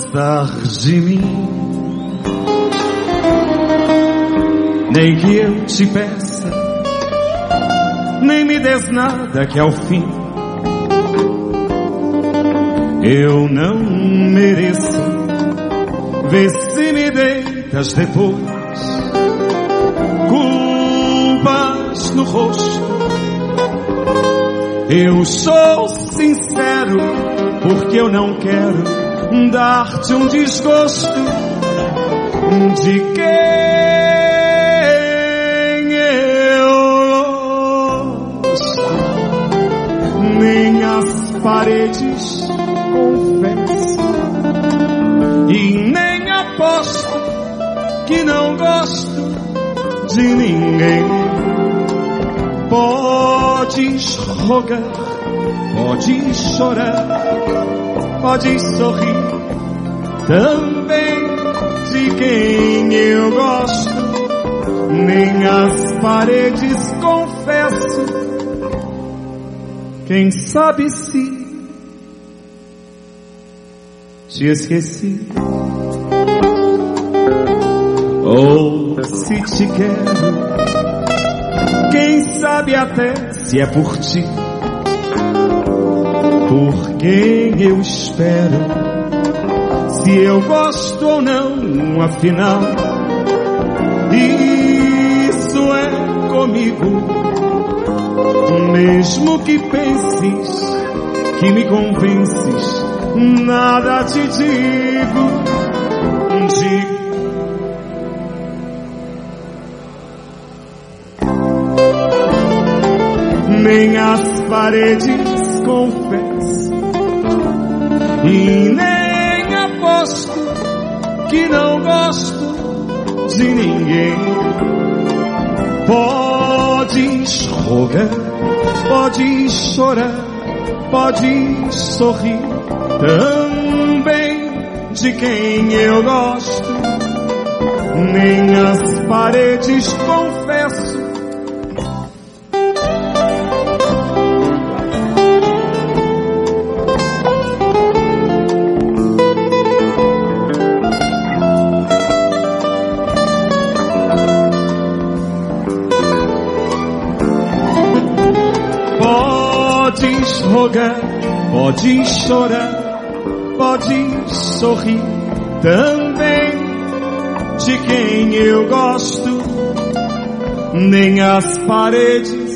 gostar de mim, nem que eu te peça, nem me des nada que ao fim eu não mereço. Vê se me deitas depois culpas no rosto. Eu sou sincero porque eu não quero dar-te um desgosto de quem eu gosto. Nem as paredes confesso e nem aposto que não gosto de ninguém. Podes rogar, podes chorar, podes sorrir também de quem eu gosto. Nem as paredes confesso. Quem sabe se te esqueci, ou se te quero. Quem sabe até se é por ti, por quem eu espero. Se eu gosto ou não, afinal, isso é comigo. Mesmo que penses que me convences, nada te digo. Nem as paredes confesso e nem aposto que não gosto de ninguém. Podes rogar, podes chorar, podes sorrir também de quem eu gosto. Nem as paredes confesso. Podes rogar, podes chorar, podes sorrir também de quem eu gosto. Nem as paredes